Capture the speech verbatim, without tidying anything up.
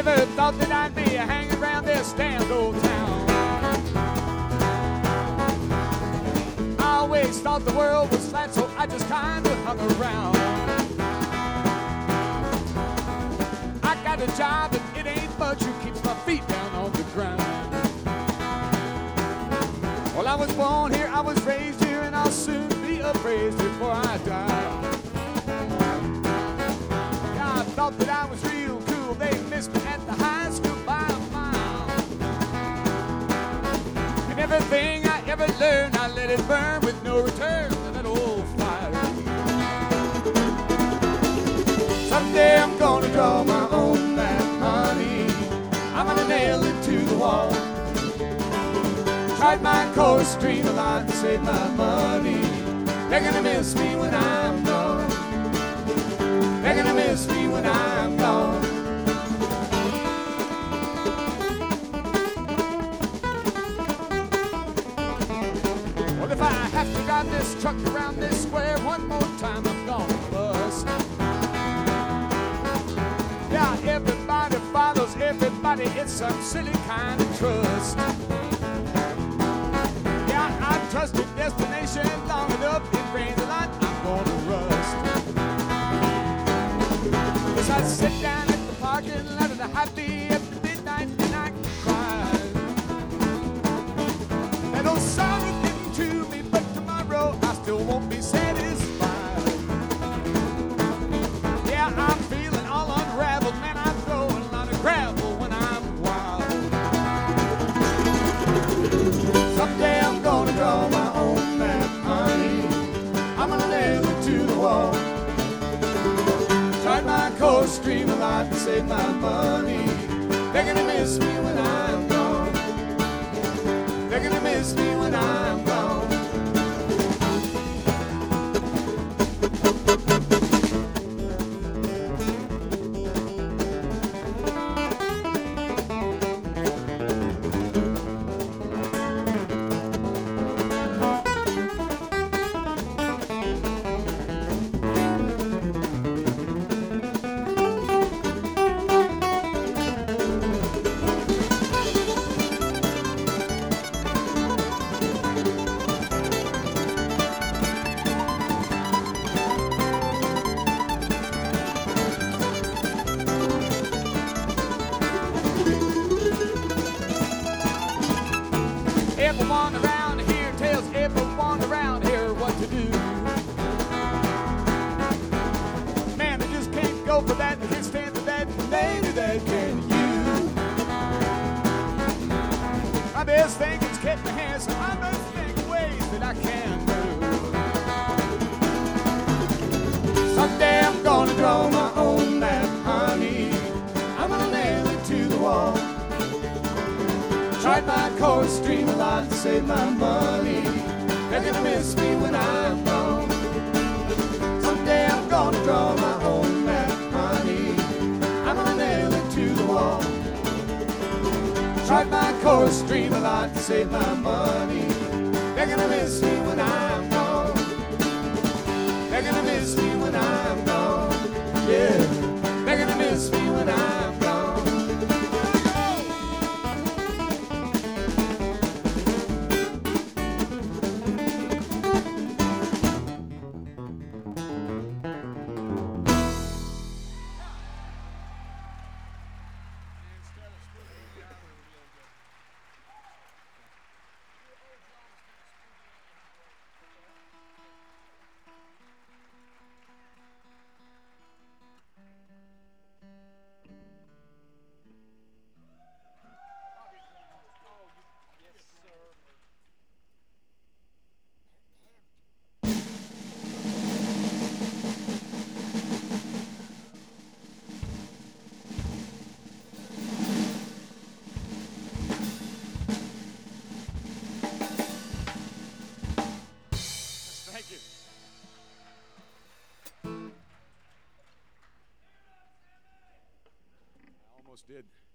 never thought that I'd be hanging around this damn old town. I always thought the world was flat, so I just kind of hung around. I got a job and it ain't much who keeps my feet down on the ground. Well, I was born here, I was raised here, and I'll soon be appraised before I die. Yeah, I thought that I was real cool. They missed me at the high school by a mile. And everything I ever learned, I let it burn with no return to that old fire. Someday I'm gonna draw my own map, honey. I'm gonna nail it to the wall. Tried my course, stream a lot, and save my money. They're gonna miss me when I'm gone. They're gonna miss me when I'm gone. Well, if I have to drive this truck around this square one more time, I'm gonna bust. Yeah, everybody follows everybody, it's some silly kind of trust. I've trusted destination long enough. It rains a lot, I'm gonna rust. As I sit down at the parking lot of the happy after midnight and I cry. That old sorrow getting to me, but tomorrow I still won't be satisfied. Yeah, I'm feeling all unraveled, man. I throw a lot of gravel when I'm wild. Someday I'm gonna draw my own map, honey. I'm gonna nail it to the wall. Tried my course, stream a lot, and save my money. They're gonna miss me when I'm gone. They're gonna miss me when I'm gone. Everyone around here tells everyone around here what to do. Man, I just can't go for that, I can't stand for that, maybe that can you. My best thing is keep my hands, so I must think ways that I can move. Someday I'm gonna draw my own map, honey. I'm gonna nail it to the wall. Tried my course, stream a lot, to save my money. They're gonna miss me when I'm gone. Someday I'm gonna draw my own map, honey. I'm gonna nail it to the wall. Tried my course, stream a lot, to save my money. They're gonna miss me when I'm gone. They're gonna miss me when I'm gone. Yeah, they're gonna miss me when I'm gone. Almost did.